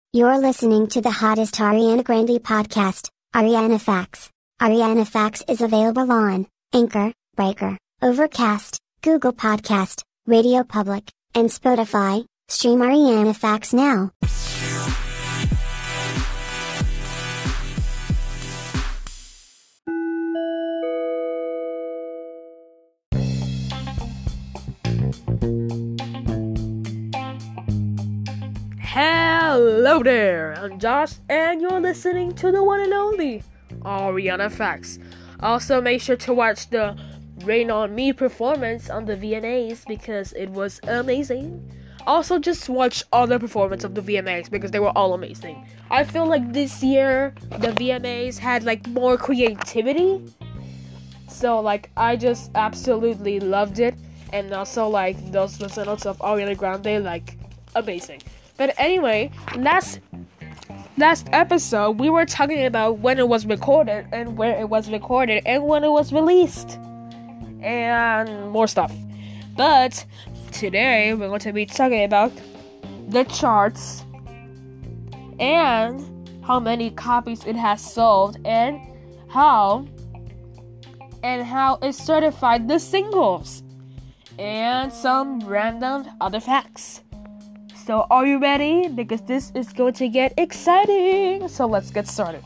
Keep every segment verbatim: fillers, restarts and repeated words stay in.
You're listening to the hottest Ariana Grande podcast, Ariana Facts. Ariana Facts is available on Anchor, Breaker, Overcast, Google Podcast, Radio Public, and Spotify. Stream Ariana Facts now. Hello there, I'm Josh, and you're listening to the one and only Ariana Facts. Also, make sure to watch the Rain on Me performance on the V M As because it was amazing. Also, just watch all the performance of the V M As because they were all amazing. I feel like this year the V M As had like more creativity, so like I just absolutely loved it, and also like those results of Ariana Grande, like amazing. But anyway, last last episode we were talking about when it was recorded and where it was recorded and when it was released and more stuff. But today we're going to be talking about the charts and how many copies it has sold and how and how it certified the singles and some random other facts. So are you ready? Because this is going to get exciting. So let's get started.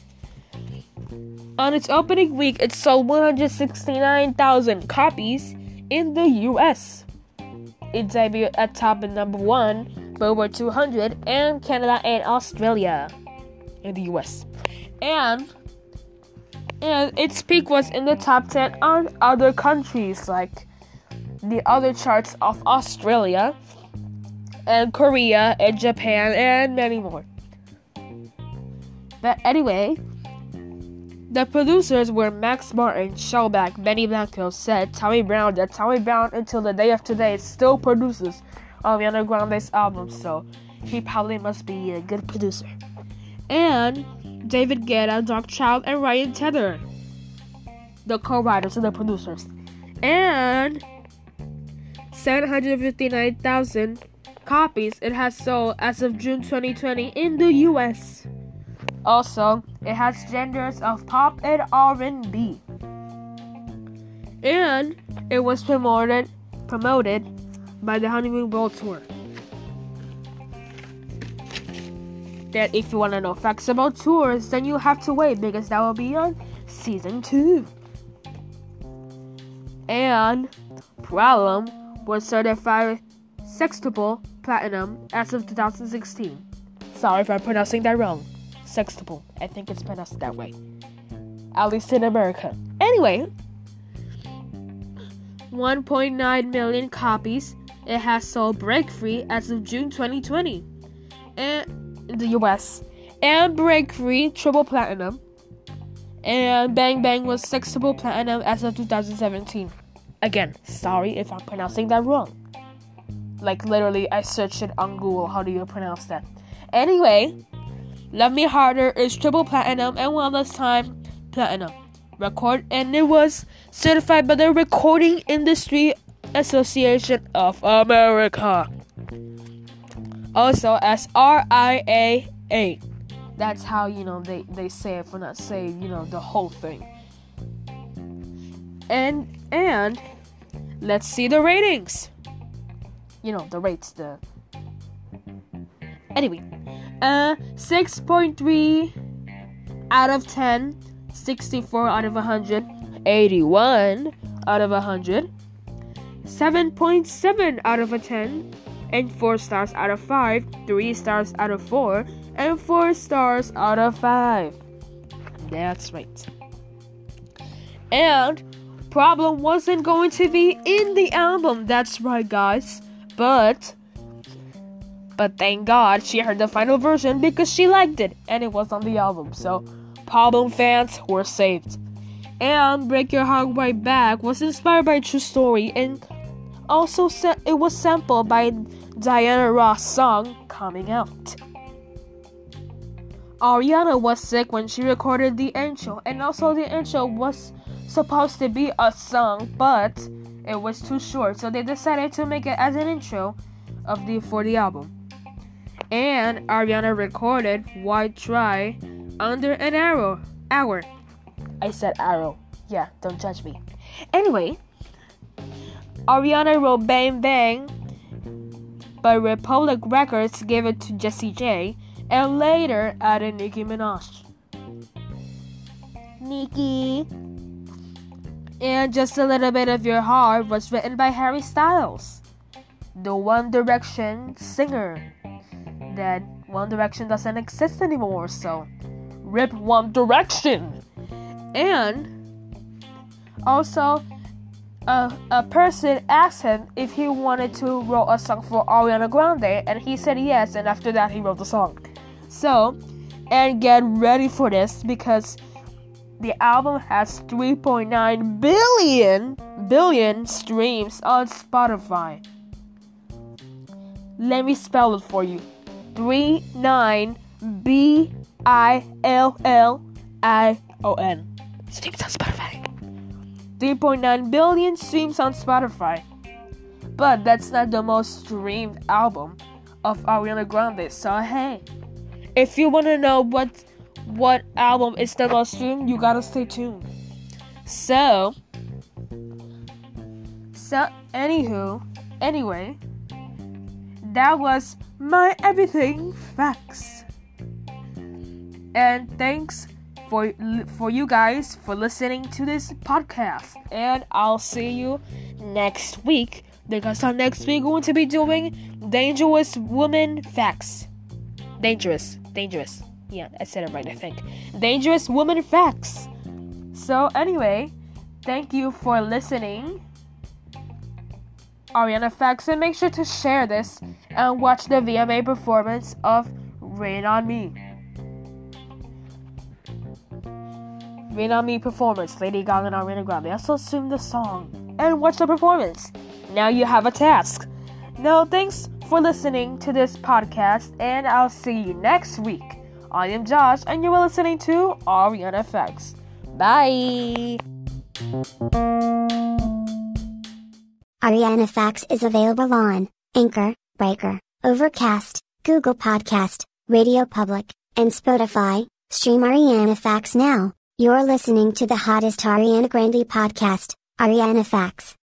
On its opening week, it sold one hundred sixty-nine thousand copies in the U S. It debuted at top at number one, Billboard two hundred, and Canada and Australia in the U S. And, and its peak was in the top ten on other countries like the other charts of Australia, and Korea, and Japan, and many more. But anyway, the producers were Max Martin, Shellback, Benny Blanco, said Tommy Brown that Tommy Brown until the day of today still produces Ariana Grande's albums, so he probably must be a good producer. And David Guetta, Darkchild, and Ryan Tedder, the co-writers and the producers. And seven hundred fifty-nine thousand copies it has sold as of June twenty twenty in the U S. Also, it has genders of pop and R and B. And it was promoted promoted by the Honeymoon World Tour. That if you want to know facts about tours, then you have to wait because that will be on season two. And Problem was certified sextuple platinum as of two thousand sixteen. Sorry if I'm pronouncing that wrong. Sextuple. I think it's pronounced that way. At least in America. Anyway, one point nine million copies it has sold Break Free as of June twenty twenty and in the U S. And Break Free triple platinum. And Bang Bang was sextuple platinum as of two thousand seventeen. Again, sorry if I'm pronouncing that wrong. Like, literally, I searched it on Google. How do you pronounce that? Anyway, Love Me Harder is triple platinum and One Last Time platinum. Record, and it was certified by the Recording Industry Association of America. Also as R I A A. That's how, you know, they, they say it for not saying, you know, the whole thing. And, and, let's see the ratings. You know, the rates, the... Anyway, uh, six point three out of ten, sixty-four out of one hundred, eighty-one out of one hundred, seven point seven out of a ten, and four stars out of five, three stars out of four, and four stars out of five. That's right. And Problem wasn't going to be in the album, that's right, guys. But, but thank God she heard the final version because she liked it and it was on the album. So, Problem fans were saved. And Break Your Heart Right Back was inspired by a true story and also sa- it was sampled by Diana Ross' song Coming Out. Ariana was sick when she recorded the intro, and also the intro was supposed to be a song, but it was too short, so they decided to make it as an intro of the for the album. And Ariana recorded Why Try under an arrow hour. I said arrow. Yeah, don't judge me. Anyway, Ariana wrote Bang Bang, but Republic Records gave it to Jessie J and later added Nicki Minaj. Nicki. And Just a Little Bit of Your Heart was written by Harry Styles, the One Direction singer. That One Direction doesn't exist anymore, so rip One Direction. And also, a, a person asked him if he wanted to write a song for Ariana Grande, and he said yes, and after that he wrote the song. So, and get ready for this, because the album has three point nine billion billion streams on Spotify. Let me spell it for you. three nine B I L L I O N. Streams on Spotify. three point nine billion streams on Spotify. But that's not the most streamed album of Ariana Grande. So hey, if you want to know what what album is the most streamed, you gotta stay tuned. So, so anywho, anyway, that was my everything facts. And thanks for for you guys for listening to this podcast. And I'll see you next week, because on next week we're going to be doing Dangerous Woman Facts. Dangerous, dangerous. Yeah, I said it right, I think. Dangerous Woman Facts. So anyway, thank you for listening, Ariana Facts, and make sure to share this and watch the V M A performance of Rain on Me. Rain on Me performance, Lady Gaga and Ariana Grande. Also sing the song and watch the performance. Now you have a task. Now, thanks for listening to this podcast, and I'll see you next week. I am Josh, and you are listening to Ariana Facts. Bye! Ariana Facts is available on Anchor, Breaker, Overcast, Google Podcast, Radio Public, and Spotify. Stream Ariana Facts now. You're listening to the hottest Ariana Grande podcast, Ariana Facts.